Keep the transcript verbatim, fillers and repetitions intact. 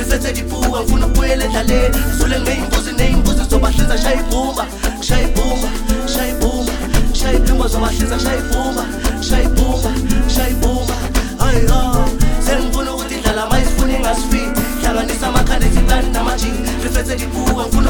lifethe lipuka ngifuna ukubuyela endlaleni zule ngeyimbuzi neyimbuzi zobahlinza shaya ibhumba shaya ibhumba shaya ibhumba shaya ibhumba zobahlinza shaya ibhumba shaya ibhumba shaya ibhumba hayi ha sengifuna ukuthi indlala mayisifuna ingasifiti hlanganisa amakhanda ezintani namajini lifethe lipuka